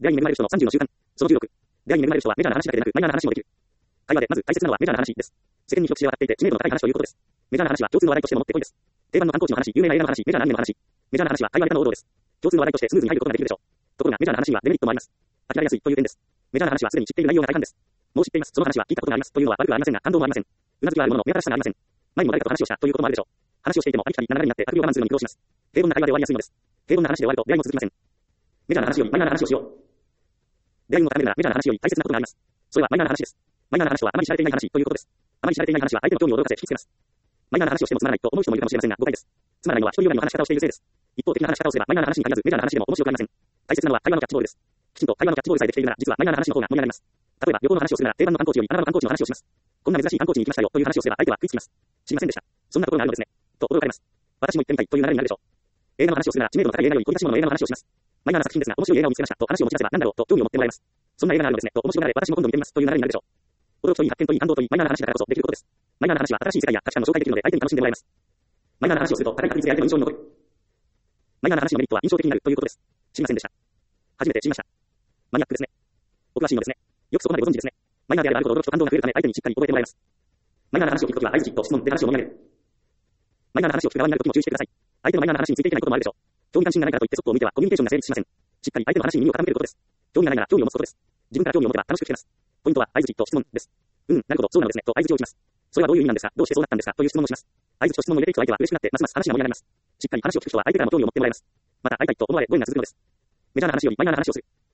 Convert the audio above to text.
出会いに恵まれる人の30の習慣。その16。出会いに恵まれる人はメジャーな話だけでなく、マイナーな話もできる。会話でまず大切なのはメジャーな話です。世間に広く知れ渡っていて知名度の高い話ということです。メジャーな話は共通の話題としてもってこいです。定番の観光地の話、有名な映画の話、メジャーなアニメの話。メジャーな話は会話ネタの王道です。共通の話題としてスムーズに入ることができるでしょう。ところがメジャーな話にはデメリットもあります。飽きられやすいという点です。メジャーな話はすでに知っている内容が大半です。もう知っています。その話は聞いたことがありますというのは悪くはありませんが、感動もありません。うなずきはあるものの目新しさがありません。前にも誰かと話をしたということもあるでしょう。話をしていても飽きたり流れになって卓を我慢するのに苦労します。平凡な会話で終わりやすいのです。平凡な話で終わると出会いも続きません。メジャーな話よりマイナーな話をしよう。出会いを高めるならメジャーな話より大切なことがあります。それはマイナーな話です。マイナーな話とはあまり知られていない話ということです。あまり知られていない話は相手の興味を驚かせ引きつけます。マイナーな話をしてもつまらないと思う人もいるかもしれませんが、誤解です。つまらないのは一人よりの話し方をしているせいです。一方的な話し方をすればマイナーな話に限らずメジャーな話でも面白くありません。大切なのは会話のキャッチボールです。きちんと会話のキャッチボールさえできているなら実はマイナーな話の方が盛り上がります。例えば旅行の話をするなら定番の観光地より穴場の観光地の話をします。こんな珍しい観光地に行きましたよという話をすれば相手は食いつきます。知りませんでした。そんなところがあるのですね。と驚かれます。私も行ってみたいという流れになるでしょう。映画の話をするなら知名度の高い映画より凝り出し物の映画の話をします。マイナーな作品ですが面白い映画を見つけましたと話を持ち出せば何だろうと興味を持ってもらえます。そんな映画があるのですねと面白がられ私も今度見てみますという流れになるでしょう。驚きといい発見といい感動といいマイナーな話だからこそできることです。マイナーな話は新しい世界や価値観の紹介できるので相手に楽しんでもらえます。マイナーな話をすると高い確率で相手の印象に残る。マイナーな話のメリットは印象的になるということです。知りませんでした。初めて知りました。マニアックですね。お詳しいのですね。よくそこまでご存知ですね。マイナーであることを驚きと感動が増えるため相手にしっかり覚えてもらえます。マイナーな話を聞くときは相槌と質問で話を盛り上げる。マイナーな話を聞く側になるときも注意してください。相手のマイナーな話についていけないこともあるでしょう。興味関心がないからといってそっぽを向いてはコミュニケーションが成立しません。しっかり相手の話に耳を傾けることです。興味がないなら興味を持つことです。自分から興味を持てば楽しく聞けます。ポイントは相槌と質問です。なるほど、そうなのですねと相槌を打ちます。それはどういう意味なんですか、どうしてそうなったんですかという質問をします。相槌と質問を入れていくと相手は嬉しくなってますます話が盛り上がります。しっかり話を聞く人は相手からも興味を持ってもらえます。また会いたいと思われご縁が続くのです。メジャーな話よりマイナーな話をする。